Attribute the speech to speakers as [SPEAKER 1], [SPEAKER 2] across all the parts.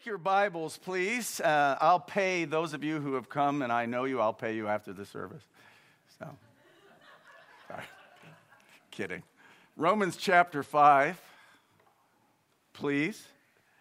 [SPEAKER 1] Take your Bibles, please. I'll pay those of you who have come, and I know you, I'll pay you after the service. So, sorry. Kidding. Romans chapter 5, please.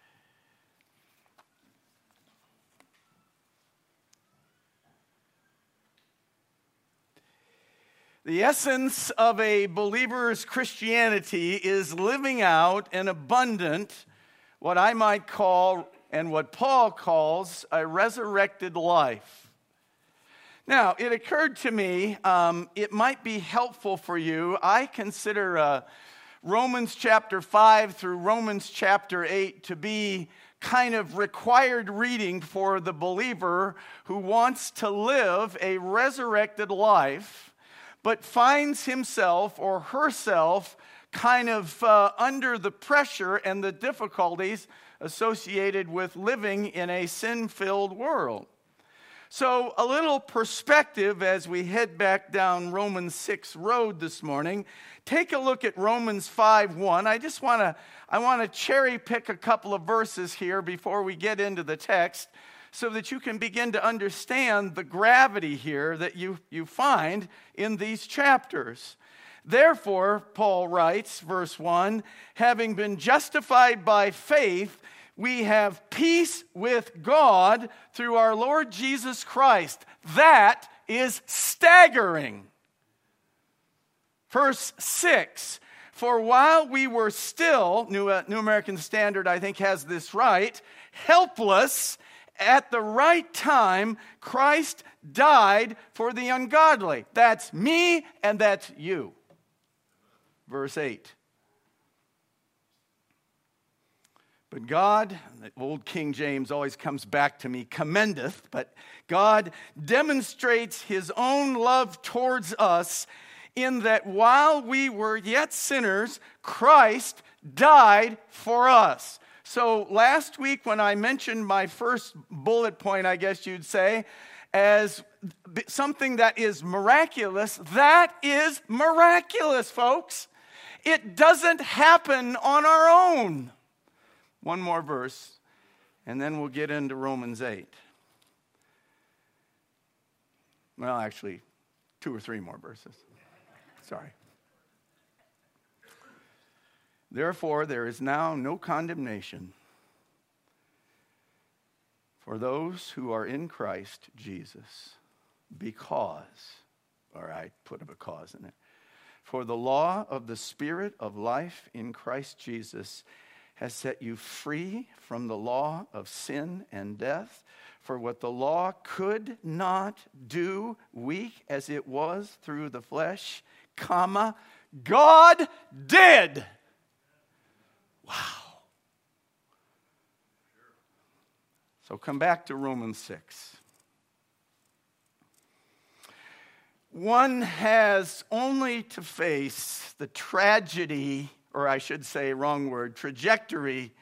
[SPEAKER 1] The essence of a believer's Christianity is living out an abundant, what I might call, and what Paul calls, a resurrected life. Now, it occurred to me, it might be helpful for you. I consider Romans chapter 5 through Romans chapter 8 to be kind of required reading for the believer who wants to live a resurrected life, but finds himself or herself kind of under the pressure and the difficulties associated with living in a sin-filled world. So a little perspective as we head back down Romans 6 road this morning. Take a look at Romans 5:1. I want to cherry pick a couple of verses here before we get into the text, so that you can begin to understand the gravity here that you find in these chapters. Therefore, Paul writes, verse 1, having been justified by faith, we have peace with God through our Lord Jesus Christ. That is staggering. Verse 6, for while we were still, New American Standard I think has this right, helpless, at the right time, Christ died for the ungodly. That's me and that's you. Verse 8. But God, the old King James always comes back to me, commendeth, but God demonstrates his own love towards us in that while we were yet sinners, Christ died for us. So last week when I mentioned my first bullet point, I guess you'd say, as something that is miraculous, that is miraculous, folks. It doesn't happen on our own. One more verse, and then we'll get into Romans 8. Well, actually, 2 or 3 more verses. Sorry. Therefore, there is now no condemnation for those who are in Christ Jesus, because, or I put a because in it, for the law of the Spirit of life in Christ Jesus has set you free from the law of sin and death. For what the law could not do, weak as it was through the flesh, God did. Wow. So come back to Romans 6. One has only to face the tragedy, or I should say, wrong word, trajectory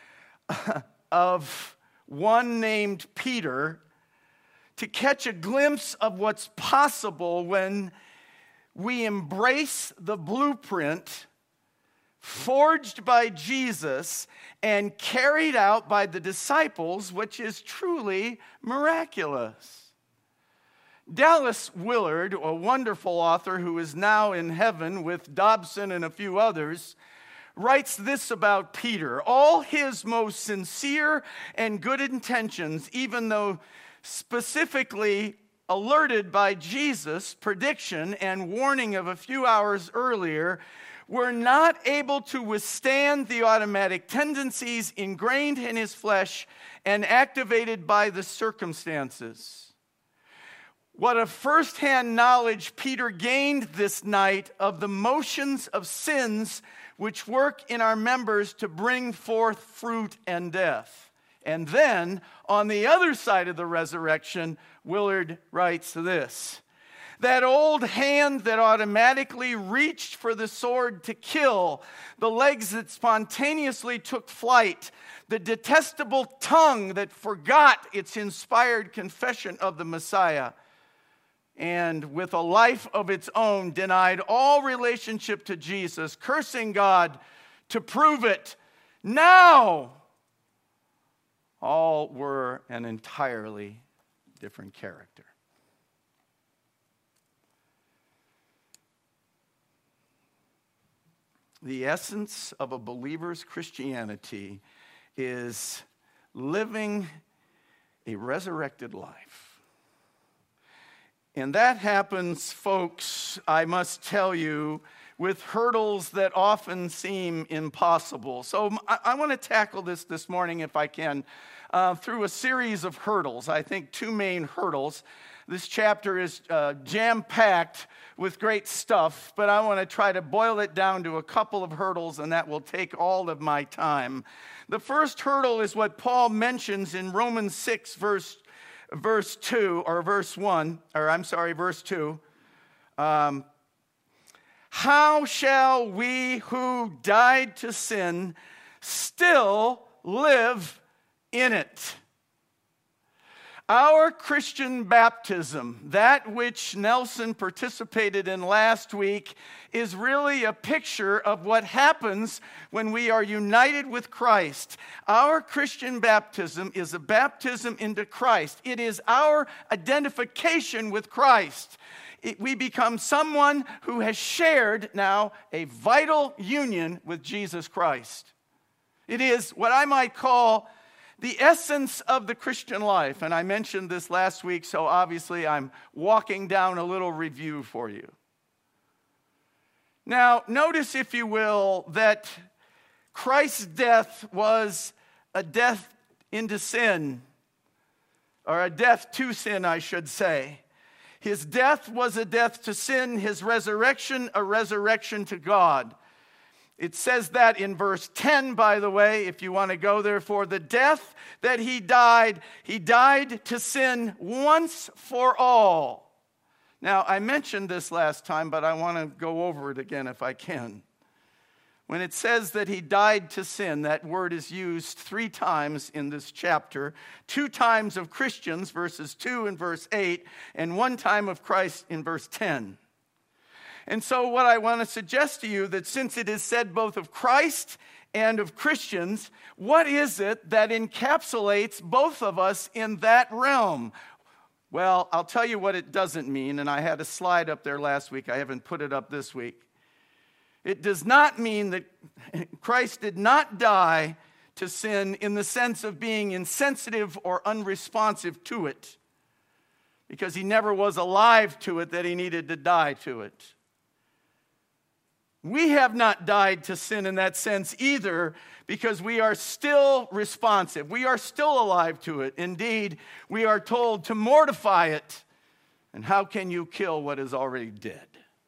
[SPEAKER 1] of one named Peter to catch a glimpse of what's possible when we embrace the blueprint forged by Jesus and carried out by the disciples, which is truly miraculous. Dallas Willard, a wonderful author who is now in heaven with Dobson and a few others, writes this about Peter. All his most sincere and good intentions, even though specifically alerted by Jesus' prediction and warning of a few hours earlier, were not able to withstand the automatic tendencies ingrained in his flesh and activated by the circumstances. What a first-hand knowledge Peter gained this night of the motions of sins which work in our members to bring forth fruit and death. And then, on the other side of the resurrection, Willard writes this: that old hand that automatically reached for the sword to kill, the legs that spontaneously took flight, the detestable tongue that forgot its inspired confession of the Messiah, and with a life of its own denied all relationship to Jesus, cursing God to prove it. Now, all were an entirely different character. The essence of a believer's Christianity is living a resurrected life. And that happens, folks, I must tell you, with hurdles that often seem impossible. So I want to tackle this morning, if I can, through a series of hurdles. I think two main hurdles. This chapter is jam-packed with great stuff, but I want to try to boil it down to a couple of hurdles, and that will take all of my time. The first hurdle is what Paul mentions in Romans 6, verse 2. How shall we who died to sin still live in it? Our Christian baptism, that which Nelson participated in last week, is really a picture of what happens when we are united with Christ. Our Christian baptism is a baptism into Christ. It is our identification with Christ. We become someone who has shared now a vital union with Jesus Christ. It is what I might call the essence of the Christian life. And I mentioned this last week, so obviously I'm walking down a little review for you. Now, notice, if you will, that Christ's death was a death into sin, or a death to sin, I should say. His death was a death to sin, his resurrection, a resurrection to God. It says that in verse 10, by the way, if you want to go there. For the death that he died to sin once for all. Now, I mentioned this last time, but I want to go over it again if I can. When it says that he died to sin, that word is used 3 times in this chapter. 2 times of Christians, verses 2 and verse 8, and 1 time of Christ in verse 10. And so what I want to suggest to you, that since it is said both of Christ and of Christians, what is it that encapsulates both of us in that realm? Well, I'll tell you what it doesn't mean, and I had a slide up there last week. I haven't put it up this week. It does not mean that Christ did not die to sin in the sense of being insensitive or unresponsive to it, because he never was alive to it that he needed to die to it. We have not died to sin in that sense either, because we are still responsive. We are still alive to it. Indeed, we are told to mortify it. And how can you kill what is already dead?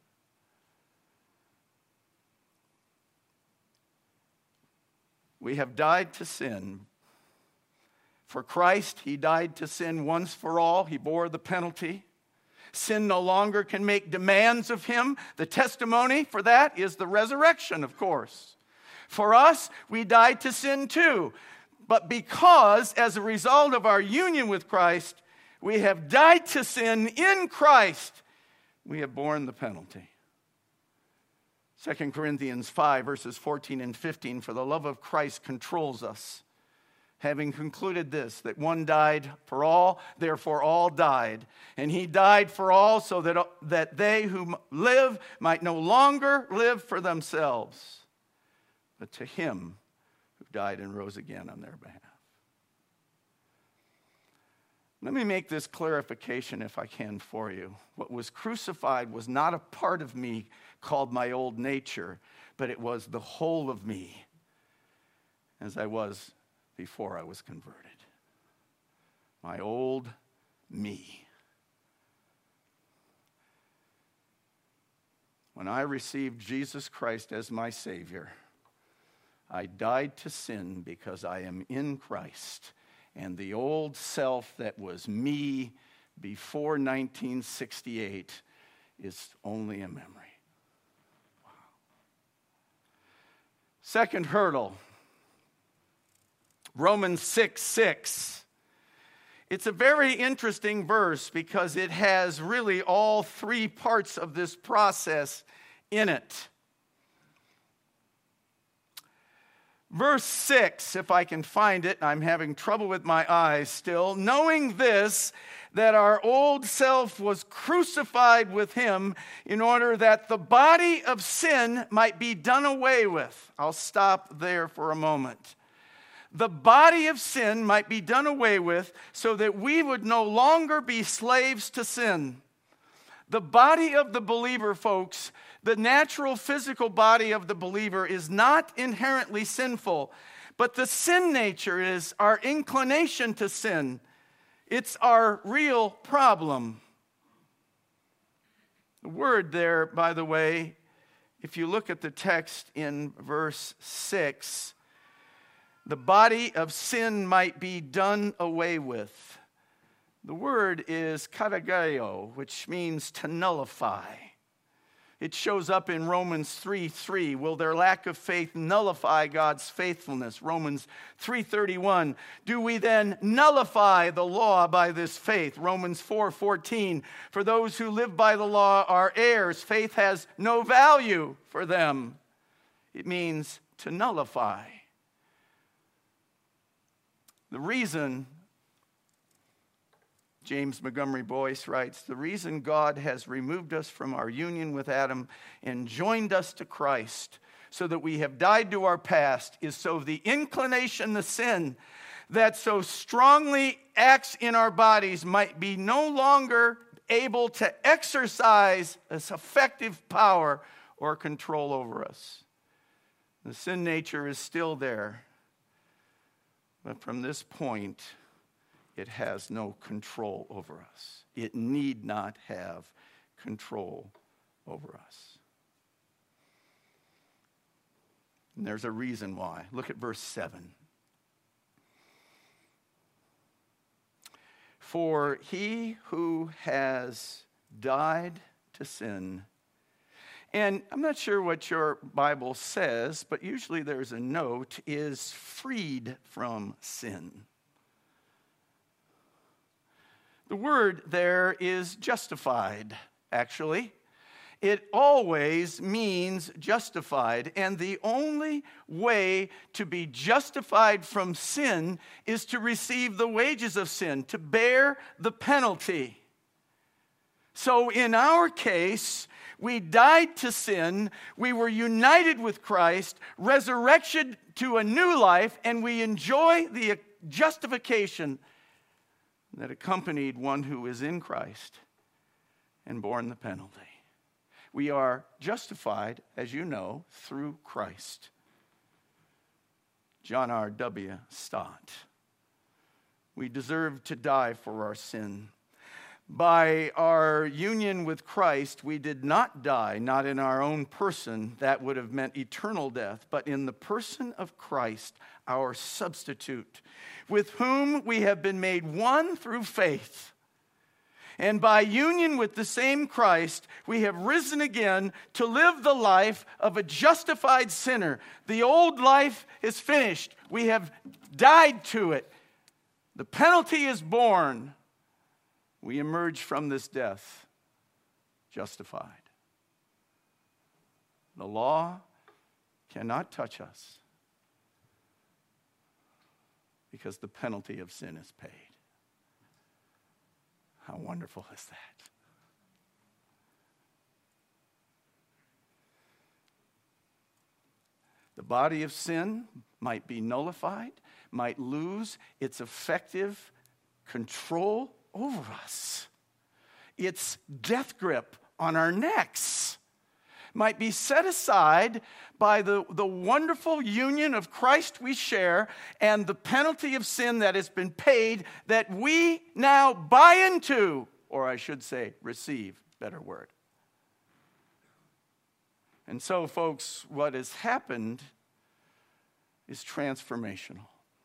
[SPEAKER 1] We have died to sin. For Christ, he died to sin once for all. He bore the penalty. Sin no longer can make demands of him. The testimony for that is the resurrection, of course. For us, we died to sin too. But because, as a result of our union with Christ, we have died to sin in Christ, we have borne the penalty. 2 Corinthians 5, verses 14 and 15, for the love of Christ controls us, having concluded this, that one died for all, therefore all died. And he died for all, so that they who live might no longer live for themselves, but to him who died and rose again on their behalf. Let me make this clarification, if I can, for you. What was crucified was not a part of me called my old nature, but it was the whole of me, as I was before I was converted. My old me. When I received Jesus Christ as my Savior, I died to sin because I am in Christ, and the old self that was me before 1968 is only a memory. Wow. Second hurdle, Romans 6:6. It's a very interesting verse because it has really all 3 parts of this process in it. Verse 6, if I can find it, I'm having trouble with my eyes still. Knowing this, that our old self was crucified with him in order that the body of sin might be done away with. I'll stop there for a moment. The body of sin might be done away with so that we would no longer be slaves to sin. The body of the believer, folks, the natural physical body of the believer is not inherently sinful, but the sin nature is our inclination to sin. It's our real problem. The word there, by the way, if you look at the text in verse 6, the body of sin might be done away with. The word is katageo, which means to nullify. It shows up in Romans 3:3. Will their lack of faith nullify God's faithfulness? Romans 3:31. Do we then nullify the law by this faith? Romans 4:14. For those who live by the law are heirs. Faith has no value for them. It means to nullify. The reason, James Montgomery Boyce writes, the reason God has removed us from our union with Adam and joined us to Christ so that we have died to our past is so the inclination to sin that so strongly acts in our bodies might be no longer able to exercise this effective power or control over us. The sin nature is still there, but from this point, it has no control over us. It need not have control over us. And there's a reason why. Look at verse 7. For he who has died to sin, and I'm not sure what your Bible says, but usually there's a note, is freed from sin. The word there is justified, actually. It always means justified. And the only way to be justified from sin is to receive the wages of sin, to bear the penalty. So in our case, we died to sin, we were united with Christ, resurrection to a new life, and we enjoy the justification that accompanied one who is in Christ and borne the penalty. We are justified, as you know, through Christ. John R.W. Stott. We deserve to die for our sin. By our union with Christ, we did not die, not in our own person, that would have meant eternal death, but in the person of Christ, our substitute, with whom we have been made one through faith. And by union with the same Christ, we have risen again to live the life of a justified sinner. The old life is finished. We have died to it. The penalty is borne. We emerge from this death justified. The law cannot touch us because the penalty of sin is paid. How wonderful is that? The body of sin might be nullified, might lose its effective control over us. Its death grip on our necks might be set aside by the wonderful union of Christ we share and the penalty of sin that has been paid that we now buy into, or I should say receive, better word. And so, folks, what has happened is transformational.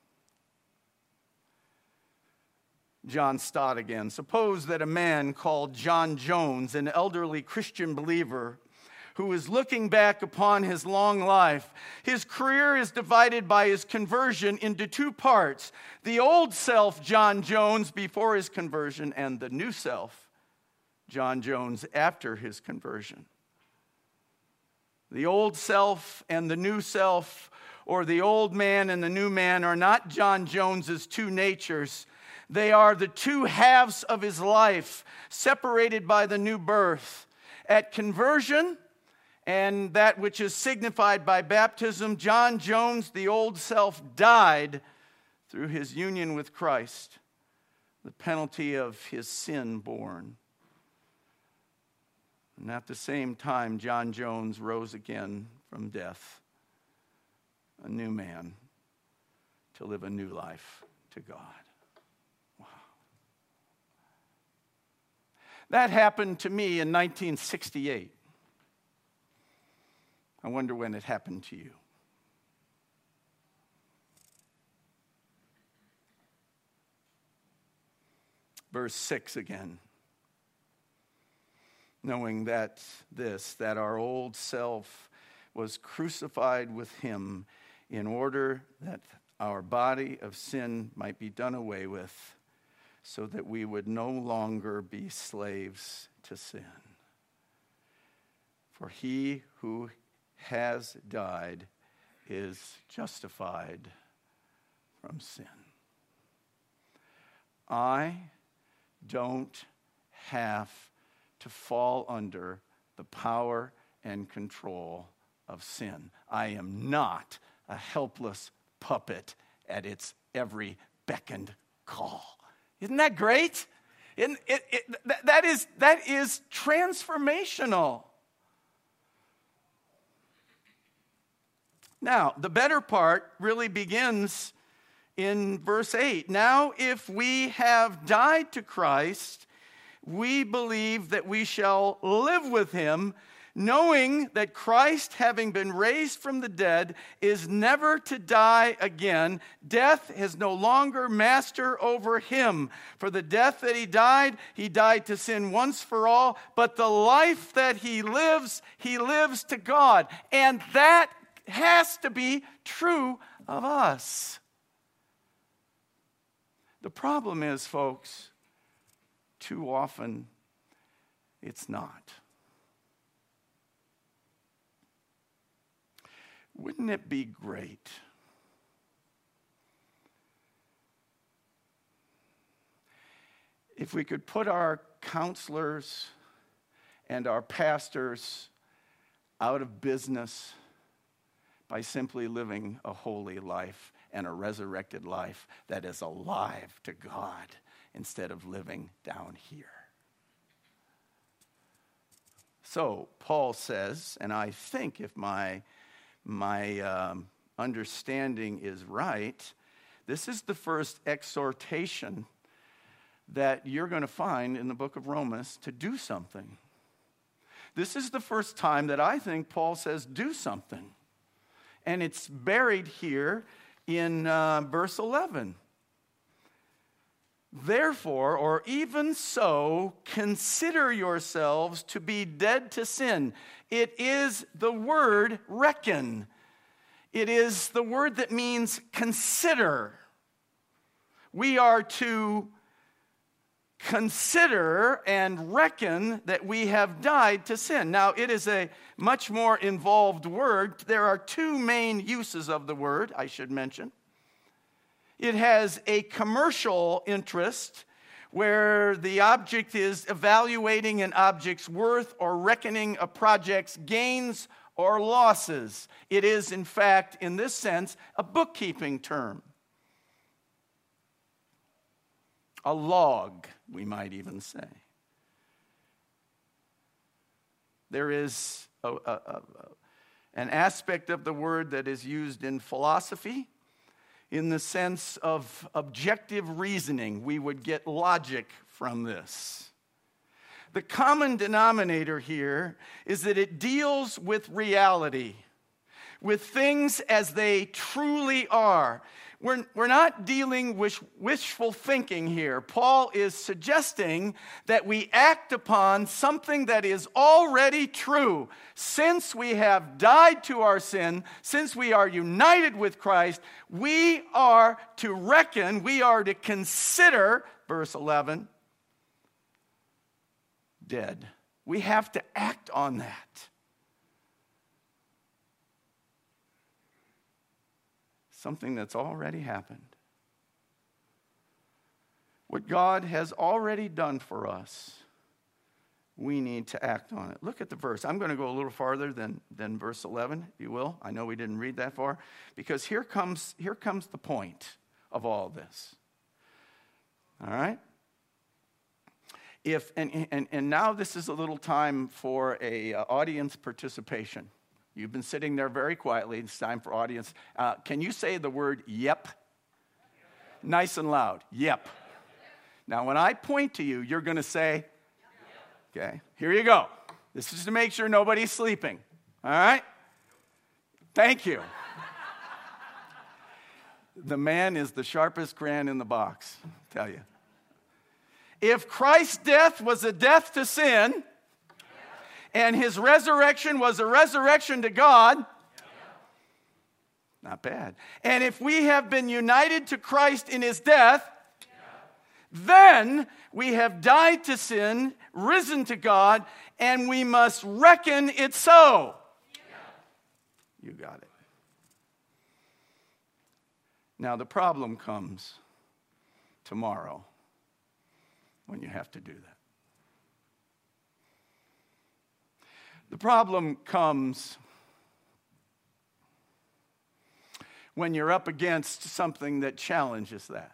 [SPEAKER 1] John Stott again. Suppose that a man called John Jones, an elderly Christian believer, who is looking back upon his long life. His career is divided by his conversion into two parts. The old self, John Jones, before his conversion, and the new self, John Jones, after his conversion. The old self and the new self or the old man and the new man are not John Jones's two natures. They are the two halves of his life, separated by the new birth. At conversion, and that which is signified by baptism, John Jones, the old self, died through his union with Christ, the penalty of his sin borne. And at the same time, John Jones rose again from death, a new man, to live a new life to God. Wow. That happened to me in 1968. I wonder when it happened to you. Verse 6 again. Knowing that our old self was crucified with him in order that our body of sin might be done away with, so that we would no longer be slaves to sin. For he who has died is justified from sin. I don't have to fall under the power and control of sin. I am not a helpless puppet at its every beckoned call. Isn't that great? That is transformational. Now, the better part really begins in verse 8. Now, if we have died to Christ, we believe that we shall live with him, knowing that Christ, having been raised from the dead, is never to die again. Death has no longer master over him. For the death that he died to sin once for all, but the life that he lives to God. And that has to be true of us. The problem is, folks, too often it's not. Wouldn't it be great if we could put our counselors and our pastors out of business by simply living a holy life and a resurrected life that is alive to God instead of living down here? So Paul says, and I think if my understanding is right, this is the first exhortation that you're going to find in the book of Romans to do something. This is the first time that I think Paul says do something. And it's buried here in verse 11. Therefore, or even so, consider yourselves to be dead to sin. It is the word reckon. It is the word that means consider. We are to consider and reckon that we have died to sin. Now, it is a much more involved word. There are two main uses of the word, I should mention. It has a commercial interest where the object is evaluating an object's worth or reckoning a project's gains or losses. It is, in fact, in this sense, a bookkeeping term. A log, we might even say. There is an aspect of the word that is used in philosophy in the sense of objective reasoning. We would get logic from this. The common denominator here is that it deals with reality, with things as they truly are. We're not dealing with wishful thinking here. Paul is suggesting that we act upon something that is already true. Since we have died to our sin, since we are united with Christ, we are to reckon, we are to consider, verse 11, dead. We have to act on that. something that's already happened. What God has already done for us, we need to act on it. Look at the verse. I'm going to go a little farther than verse 11, if you will. I know we didn't read that far, because here comes the point of all this. All right? And now this is a little time for a audience participation. You've been sitting there very quietly. It's time for audience. Can you say the word yep? Nice and loud. Yep. Now, when I point to you, you're going to say, okay, here you go. This is to make sure nobody's sleeping. All right? Thank you. The man is the sharpest crayon in the box, I'll tell you. If Christ's death was a death to sin, and his resurrection was a resurrection to God, not bad. And if we have been united to Christ in his death, then we have died to sin, risen to God, and we must reckon it so. You got it. Now the problem comes tomorrow when you have to do that. The problem comes when you're up against something that challenges that.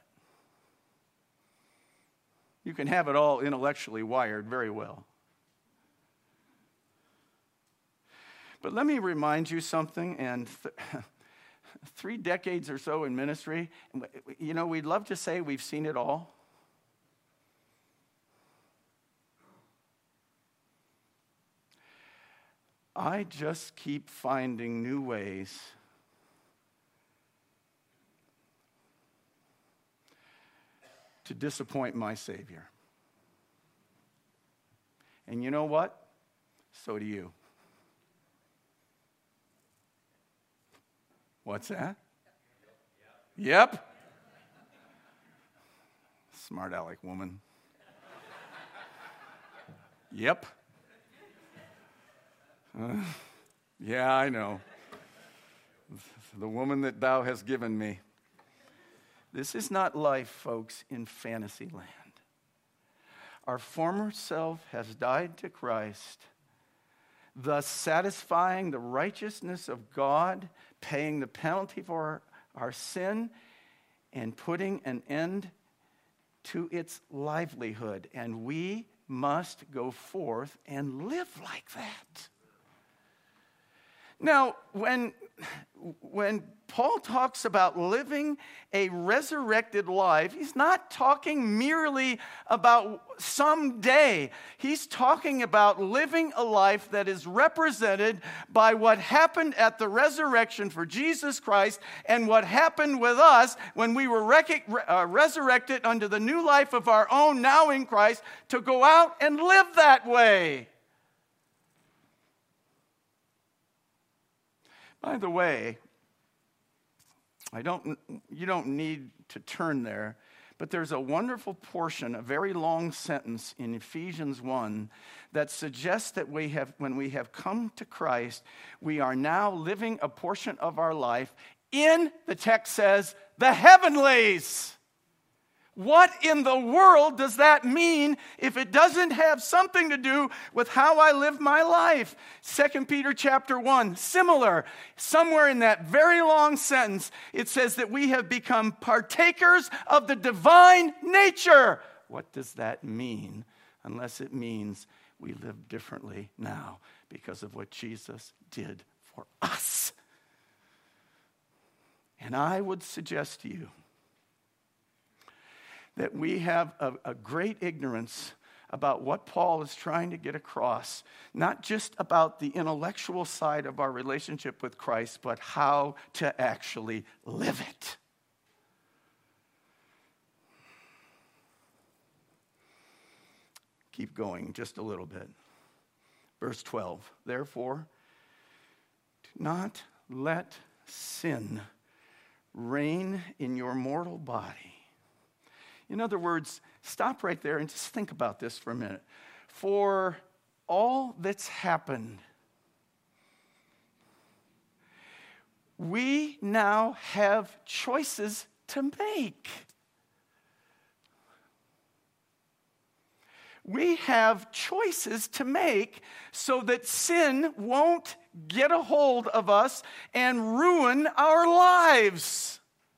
[SPEAKER 1] You can have it all intellectually wired very well. But let me remind you something, and 3 decades or so in ministry, you know, we'd love to say we've seen it all. I just keep finding new ways to disappoint my Savior. And you know what? So do you. What's that? Yep. Smart aleck woman. Yep. Yeah, I know. The woman that thou hast given me. This is not life, folks, in fantasy land. Our former self has died to Christ, thus satisfying the righteousness of God, paying the penalty for our sin, and putting an end to its livelihood. And we must go forth and live like that. Now, when Paul talks about living a resurrected life, he's not talking merely about someday. He's talking about living a life that is represented by what happened at the resurrection for Jesus Christ and what happened with us when we were resurrected unto the new life of our own now in Christ, to go out and live that way. By the way, you don't need to turn there, but there's a wonderful portion, a very long sentence in Ephesians 1 that suggests that when we have come to Christ, we are now living a portion of our life in, the text says, the heavenlies. What in the world does that mean if it doesn't have something to do with how I live my life? 2 Peter chapter 1, similar. Somewhere in that very long sentence, it says that we have become partakers of the divine nature. What does that mean? Unless it means we live differently now because of what Jesus did for us. And I would suggest to you that we have a great ignorance about what Paul is trying to get across, not just about the intellectual side of our relationship with Christ, but how to actually live it. Keep going just a little bit. Verse 12, therefore, do not let sin reign in your mortal body. In other words, stop right there and just think about this for a minute. For all that's happened, we now have choices to make. We have choices to make so that sin won't get a hold of us and ruin our lives.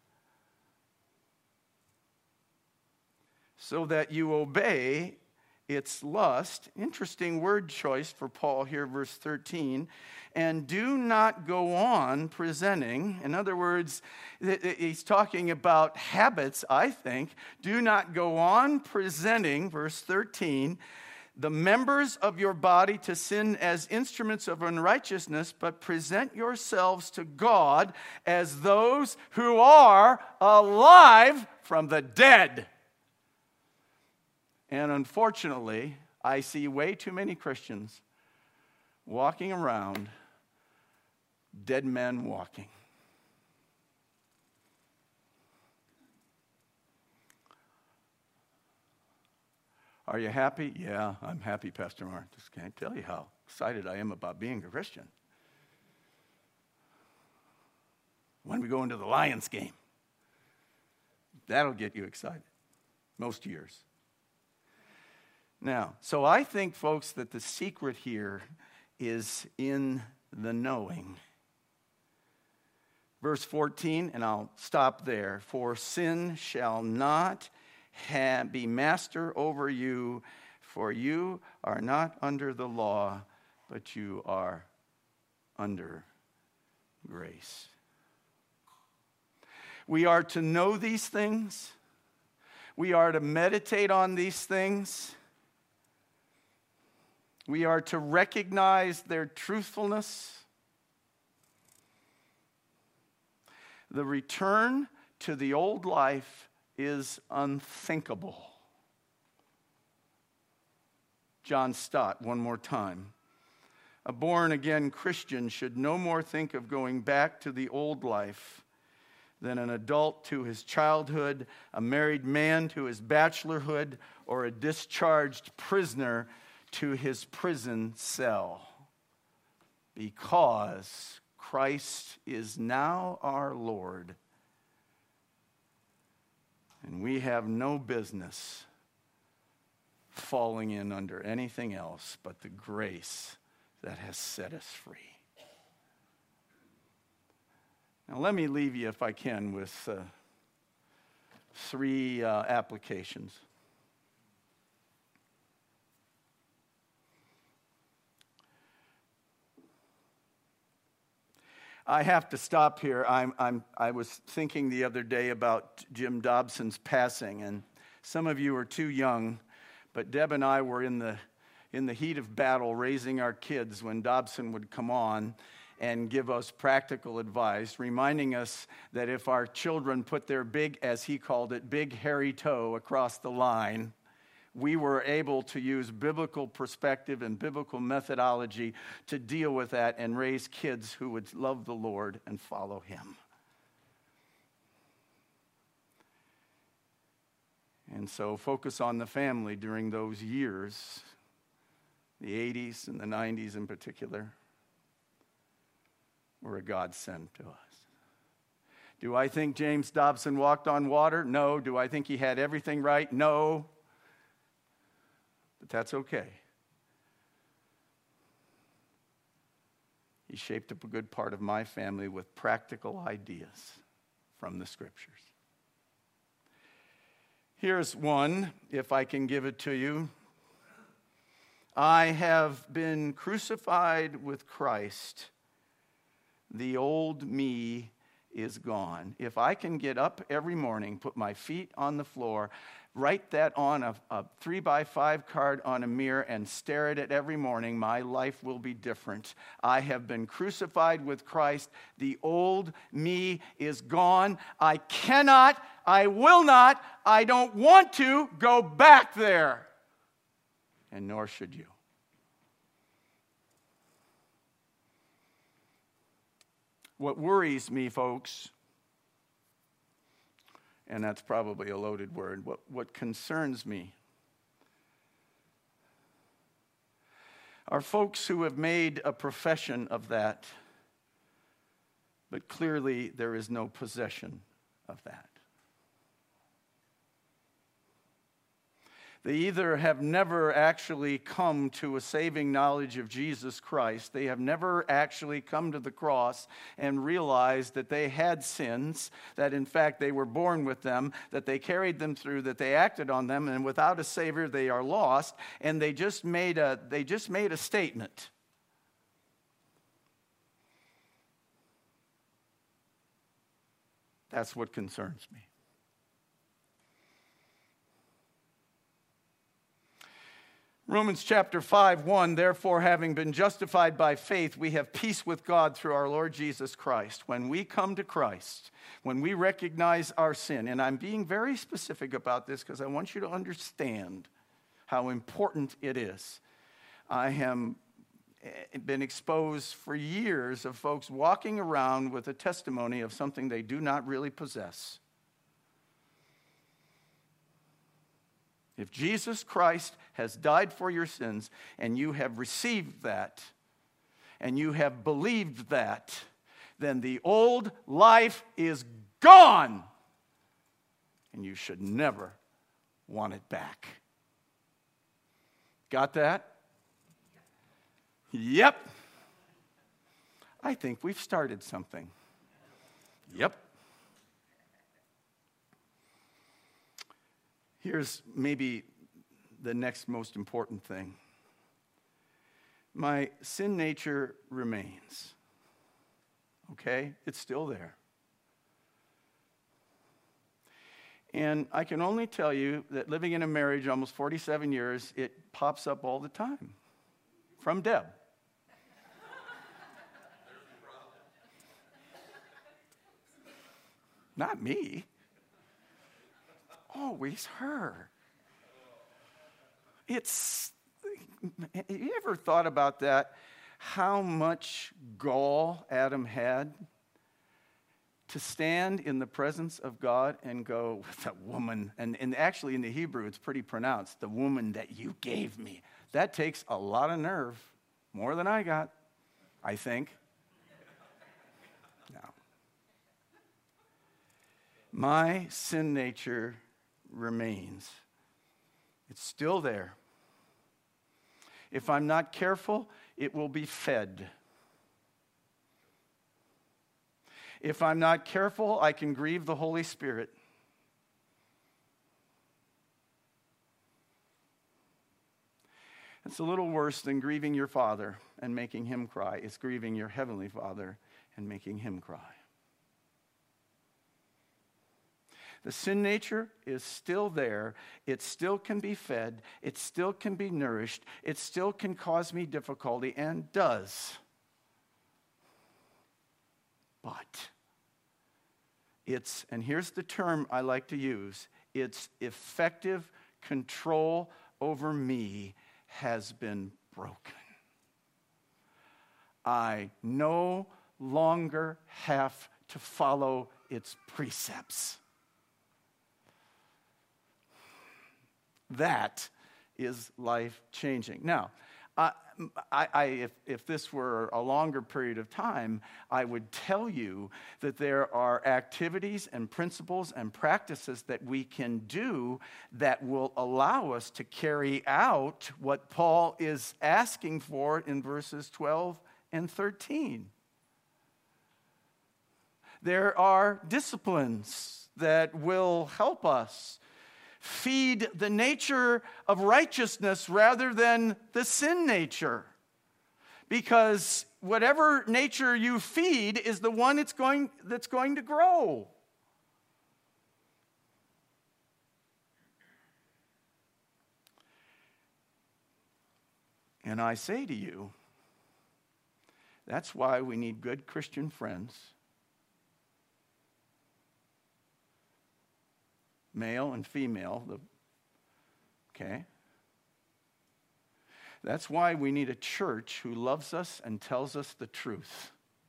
[SPEAKER 1] So that you obey its lust. Interesting word choice for Paul here, verse 13. And do not go on presenting. In other words, he's talking about habits, I think. Do not go on presenting, verse 13, the members of your body to sin as instruments of unrighteousness, but present yourselves to God as those who are alive from the dead. And unfortunately, I see way too many Christians walking around, dead men walking. Are you happy? Yeah, I'm happy, Pastor Mark. Just can't tell you how excited I am about being a Christian. When we go into the Lions game, that'll get you excited most years. Now, so I think, folks, that the secret here is in the knowing. Verse 14, and I'll stop there. For sin shall not be master over you, for you are not under the law, but you are under grace. We are to know these things. We are to meditate on these things. We are to recognize their truthfulness. The return to the old life is unthinkable. John Stott, one more time. A born-again Christian should no more think of going back to the old life than an adult to his childhood, a married man to his bachelorhood, or a discharged prisoner to his prison cell, because Christ is now our Lord, and we have no business falling in under anything else but the grace that has set us free. Now let me leave you, if I can, with three applications. I have to stop here. I was thinking the other day about Jim Dobson's passing, and some of you are too young, but Deb and I were in the heat of battle raising our kids when Dobson would come on and give us practical advice, reminding us that if our children put their big, as he called it, big hairy toe across the line, we were able to use biblical perspective and biblical methodology to deal with that and raise kids who would love the Lord and follow him. And so focus on the family during those years, the 80s and the 90s in particular, were a godsend to us. Do I think James Dobson walked on water? No. Do I think he had everything right? No. But that's okay. He shaped up a good part of my family with practical ideas from the Scriptures. Here's one, if I can give it to you. I have been crucified with Christ. The old me is gone. If I can get up every morning, put my feet on the floor, write that on a 3x5 card on a mirror and stare at it every morning, my life will be different. I have been crucified with Christ. The old me is gone. I cannot, I will not, I don't want to go back there. And nor should you. What worries me, folks, and that's probably a loaded word, what concerns me are folks who have made a profession of that, But clearly there is no possession of that. They either have never actually come to a saving knowledge of Jesus Christ. They have never actually come to the cross and realized that they had sins, that in fact they were born with them, that they carried them through, that they acted on them, and without a Savior they are lost, and they just made a statement. That's what concerns me. Romans chapter 5:1, therefore, having been justified by faith, we have peace with God through our Lord Jesus Christ. When we come to Christ, when we recognize our sin, and I'm being very specific about this because I want you to understand how important it is. I have been exposed for years of folks walking around with a testimony of something they do not really possess. If Jesus Christ has died for your sins, and you have received that, and you have believed that, then the old life is gone, and you should never want it back. Got that? Yep. I think we've started something. Yep. Here's maybe the next most important thing. My sin nature remains. Okay? It's still there. And I can only tell you that living in a marriage almost 47 years, it pops up all the time. From Deb. Not me. Always her. You ever thought about that? How much gall Adam had to stand in the presence of God and go, with a woman, and actually in the Hebrew it's pretty pronounced, the woman that you gave me. That takes a lot of nerve, more than I got, I think. No. My sin nature remains. It's still there. If I'm not careful, it will be fed. If I'm not careful, I can grieve the Holy Spirit. It's a little worse than grieving your Father and making him cry. It's grieving your Heavenly Father and making him cry. The sin nature is still there. It still can be fed. It still can be nourished. It still can cause me difficulty and does. But and here's the term I like to use, its effective control over me has been broken. I no longer have to follow its precepts. That is life-changing. Now, if this were a longer period of time, I would tell you that there are activities and principles and practices that we can do that will allow us to carry out what Paul is asking for in verses 12 and 13. There are disciplines that will help us feed the nature of righteousness rather than the sin nature. Because whatever nature you feed is the one that's going to grow. And I say to you, that's why we need good Christian friends. Male and female, okay? That's why we need a church who loves us and tells us the truth.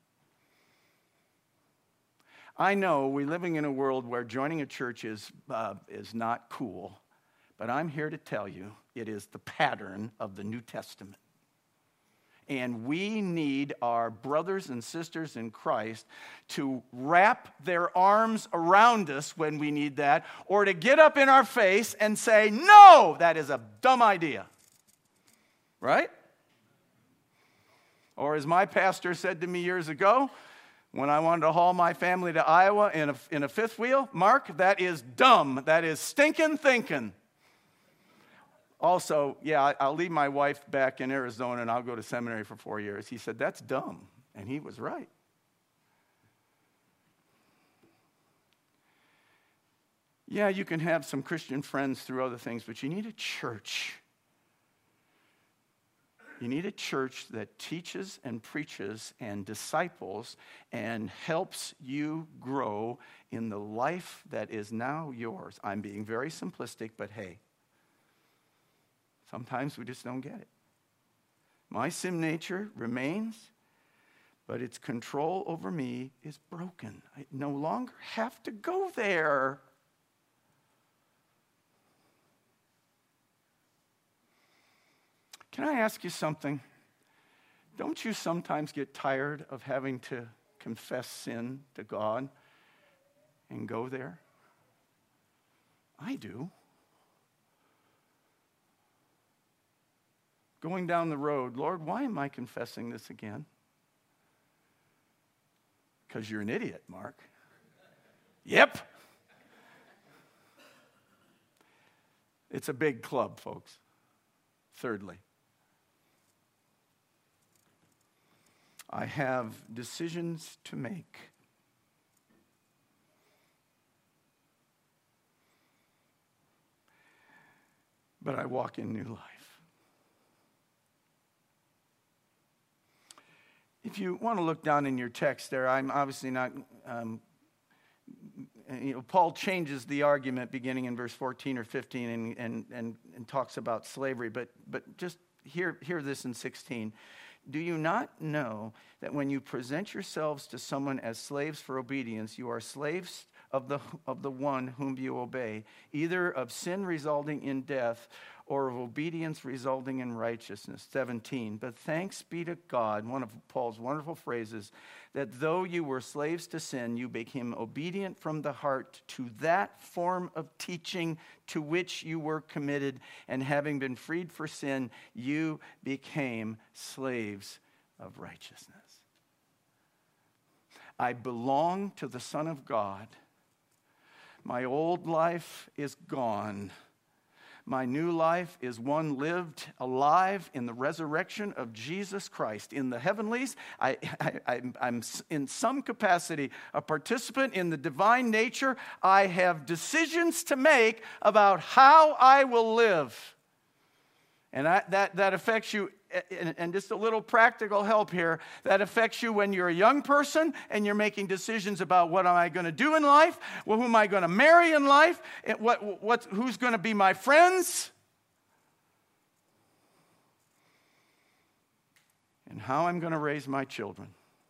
[SPEAKER 1] I know we're living in a world where joining a church is not cool, but I'm here to tell you it is the pattern of the New Testament. And we need our brothers and sisters in Christ to wrap their arms around us when we need that, or to get up in our face and say, no, that is a dumb idea. Right? Or as my pastor said to me years ago, when I wanted to haul my family to Iowa in a fifth wheel, Mark, that is dumb. That is stinking thinking. Also, yeah, I'll leave my wife back in Arizona and I'll go to seminary for 4 years. He said, that's dumb. And he was right. Yeah, you can have some Christian friends through other things, but you need a church. You need a church that teaches and preaches and disciples and helps you grow in the life that is now yours. I'm being very simplistic, but hey, sometimes we just don't get it. My sin nature remains, but its control over me is broken. I no longer have to go there. Can I ask you something? Don't you sometimes get tired of having to confess sin to God and go there? I do. Going down the road, Lord, why am I confessing this again? Because you're an idiot, Mark. Yep. It's a big club, folks. Thirdly, I have decisions to make. But I walk in new life. If you want to look down in your text there, I'm obviously not, Paul changes the argument beginning in verse 14 or 15 and talks about slavery, but just hear this in 16. Do you not know that when you present yourselves to someone as slaves for obedience, you are slaves of the one whom you obey, either of sin resulting in death or of obedience resulting in righteousness? 17. But thanks be to God, one of Paul's wonderful phrases, that though you were slaves to sin, you became obedient from the heart to that form of teaching to which you were committed, and having been freed for sin, you became slaves of righteousness. I belong to the Son of God. My old life is gone. My new life is one lived alive in the resurrection of Jesus Christ. In the heavenlies, I'm in some capacity a participant in the divine nature. I have decisions to make about how I will live. And that affects you, and just a little practical help here, that affects you when you're a young person and you're making decisions about what am I going to do in life, well, who am I going to marry in life, and who's going to be my friends, and how I'm going to raise my children.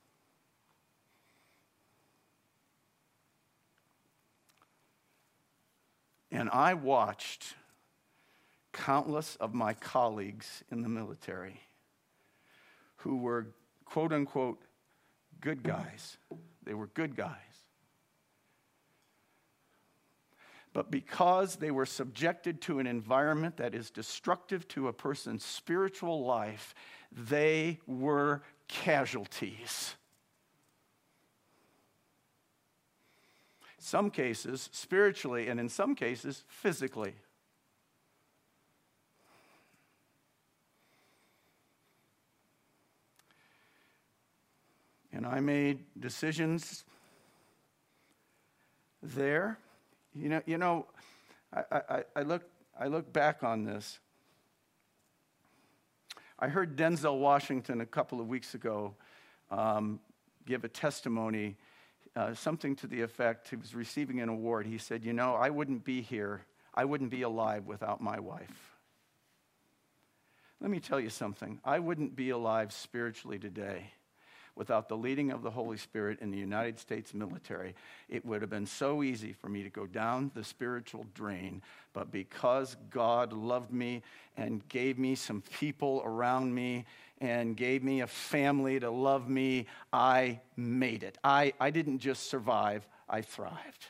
[SPEAKER 1] And I watched countless of my colleagues in the military who were, quote unquote, good guys. They were good guys. But because they were subjected to an environment that is destructive to a person's spiritual life, they were casualties. Some cases spiritually, and in some cases physically. And I made decisions there. I look back on this. I heard Denzel Washington a couple of weeks ago give a testimony, something to the effect, he was receiving an award. He said, I wouldn't be here, I wouldn't be alive without my wife. Let me tell you something. I wouldn't be alive spiritually today without the leading of the Holy Spirit in the United States military. It would have been so easy for me to go down the spiritual drain, but because God loved me and gave me some people around me and gave me a family to love me, I made it. I didn't just survive, I thrived.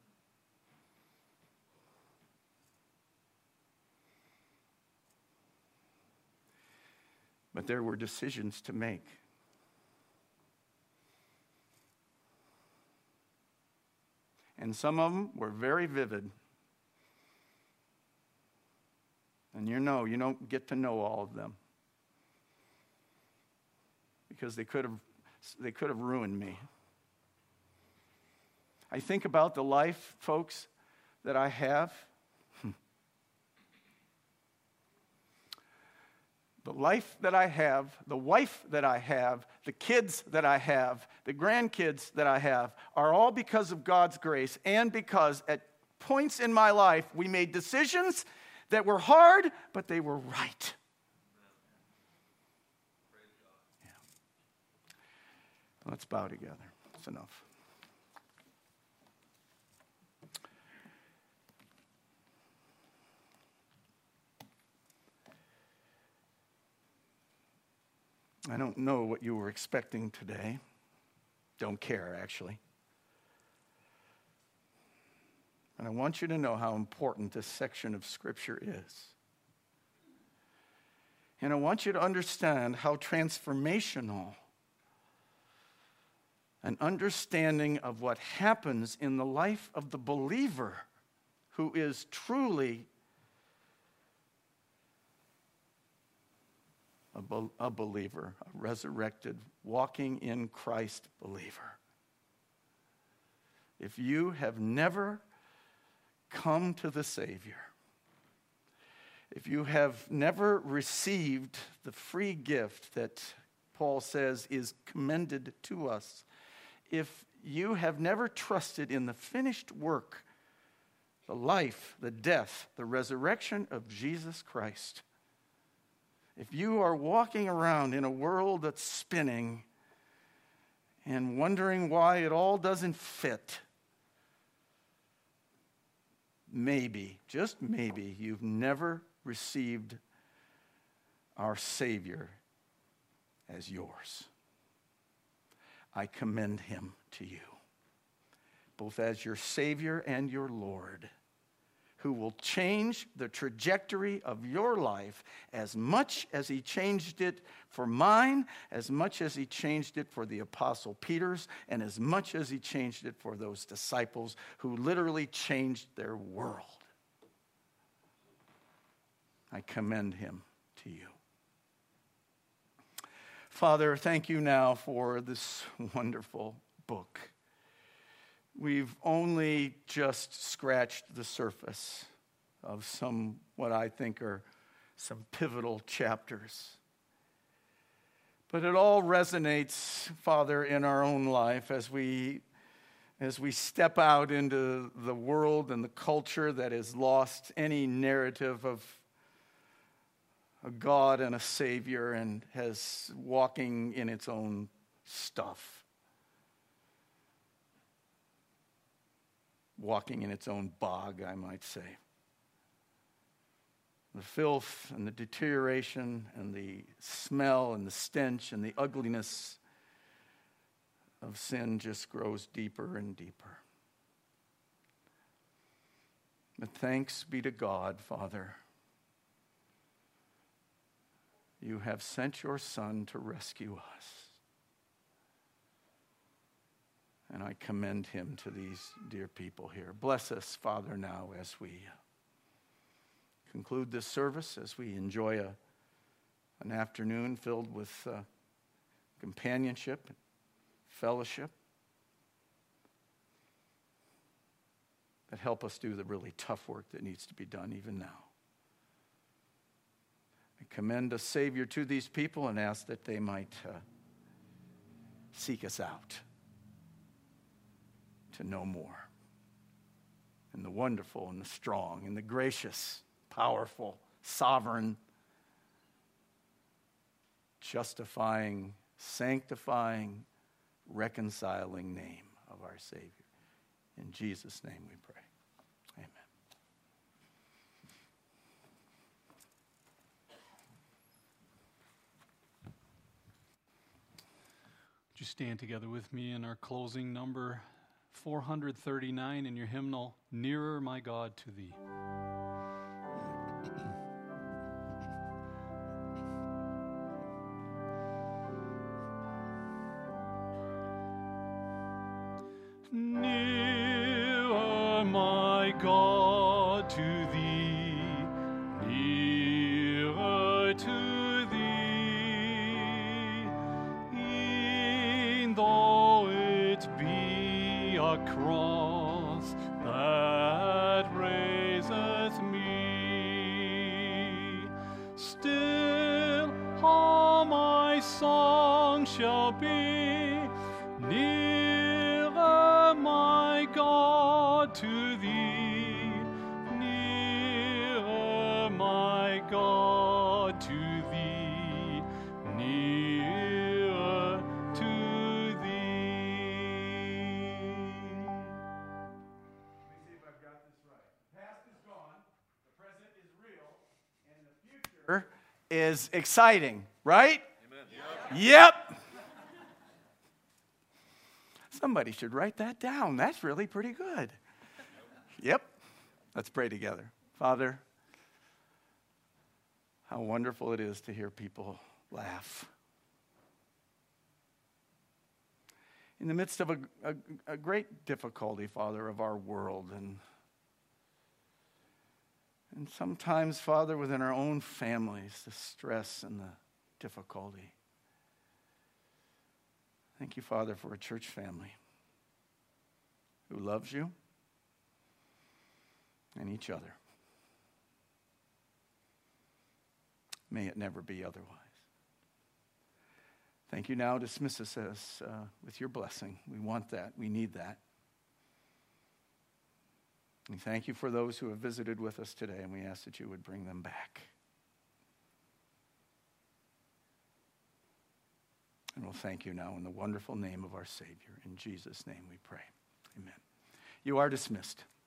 [SPEAKER 1] But there were decisions to make. And some of them were very vivid. And you don't get to know all of them. Because they could have ruined me. I think about the life, folks, that I have. The life that I have, the wife that I have, the kids that I have, the grandkids that I have are all because of God's grace and because at points in my life we made decisions that were hard, but they were right. Yeah. Let's bow together. That's enough. I don't know what you were expecting today. Don't care, actually. And I want you to know how important this section of Scripture is. And I want you to understand how transformational an understanding of what happens in the life of the believer who is truly a believer, a resurrected, walking in Christ believer. If you have never come to the Savior, if you have never received the free gift that Paul says is commended to us, if you have never trusted in the finished work, the life, the death, the resurrection of Jesus Christ, if you are walking around in a world that's spinning and wondering why it all doesn't fit, maybe, just maybe, you've never received our Savior as yours. I commend him to you, both as your Savior and your Lord, who will change the trajectory of your life as much as he changed it for mine, as much as he changed it for the Apostle Peter's, and as much as he changed it for those disciples who literally changed their world. I commend him to you. Father, thank you now for this wonderful book. We've only just scratched the surface of some, what I think are some pivotal chapters. But it all resonates, Father, in our own life as we step out into the world and the culture that has lost any narrative of a God and a Savior and has walking in its own stuff. Walking in its own bog, I might say. The filth and the deterioration and the smell and the stench and the ugliness of sin just grows deeper and deeper. But thanks be to God, Father. You have sent your Son to rescue us. And I commend him to these dear people here. Bless us, Father, now as we conclude this service, as we enjoy an afternoon filled with companionship, fellowship, that help us do the really tough work that needs to be done even now. I commend a Savior to these people and ask that they might seek us out to know more. And the wonderful and the strong and the gracious, powerful, sovereign, justifying, sanctifying, reconciling name of our Savior. In Jesus' name we pray. Amen.
[SPEAKER 2] stand together with me in our closing number 439 in your hymnal, Nearer My God to Thee. Nearer, my God, to Thee, nearer to Thee, e'en though it be a cross that raiseth me, still all my song shall be, nearer, my God, to Thee, nearer, my God, to Thee, nearer to Thee.
[SPEAKER 1] Let me see if I've got this right. The past is gone, the present is real, and the future is exciting, right? Amen. Yep. Somebody should write that down. That's really pretty good. Yep. Let's pray together. Father, how wonderful it is to hear people laugh. In the midst of a great difficulty, Father, of our world, and sometimes, Father, within our own families, the stress and the difficulty. Thank you, Father, for a church family who loves you and each other. May it never be otherwise. Thank you. Now dismiss us with your blessing. We want that. We need that. We thank you for those who have visited with us today, and we ask that you would bring them back. And we'll thank you now in the wonderful name of our Savior. In Jesus' name we pray. Amen. You are dismissed.